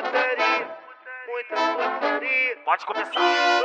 Pode começar.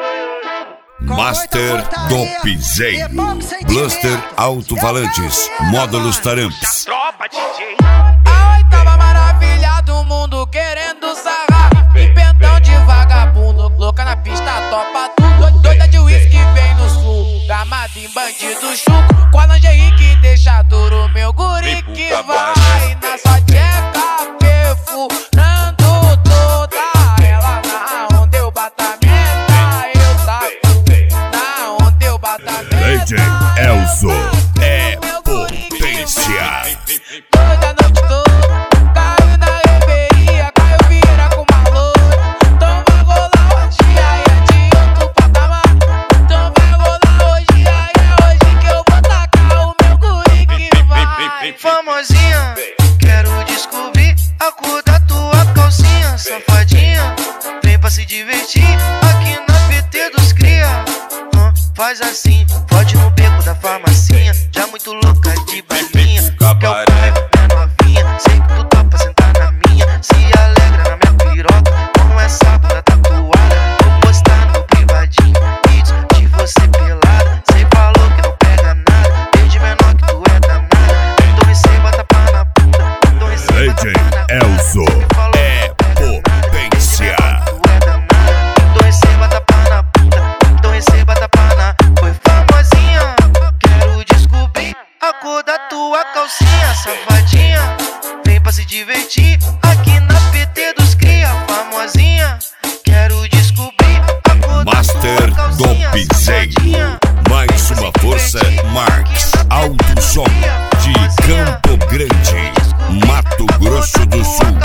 Master Topzera, Blaster Alto-Falantes, Módulos Taramps. Tropa DJ. A oitava maravilha do mundo querendo sarrar. Pentão de vagabundo, louca na pista, topa tudo. Doida de uísque vem no sul, gamado em bandido chuco. Com a lingerie que deixa duro, meu guri que vai na sua tcheca, perfurando toda ela. Na onda eu bato a meta, eu taco. Na onda eu bato a meta. DJ Elzo é potência. Toda noite caiu na reveria, caiu vira com uma loura. Então vai rolar hoje, aí é de outro patamar. Então vai rolar hoje, aí é hoje que eu vou tacar o meu guri que vai. Famosinha, quero descobrir a cor da tua calcinha. Safadinha, vem pra se divertir aqui na PT dos cria. Faz assim, pode no beco da farmacinha. Já muito louca de balinha. Quer o pai, minha novinha. Sei que tu topa sentar na minha. Se alegra na minha piroca. Como é sábado tatuada. Vou postar no privadinho vídeos de você pelada. Cê falou que não pega nada. Desde menor que tu é danada. Então receba tapa na bunda. Então receba DJ tapa na bunda. Elzo é potência. Então receba tapa na bunda. Então receba tapa na. Foi famosinha, quero descobrir a cor da tua calcinha. Safadinha, vem pra se divertir aqui na PT dos cria. Famosinha, quero descobrir a cor Master da tua calcinha. Topzera, Safadinha, mais uma força, Marques Alto Som de Campo Grande, Mato Grosso do Sul.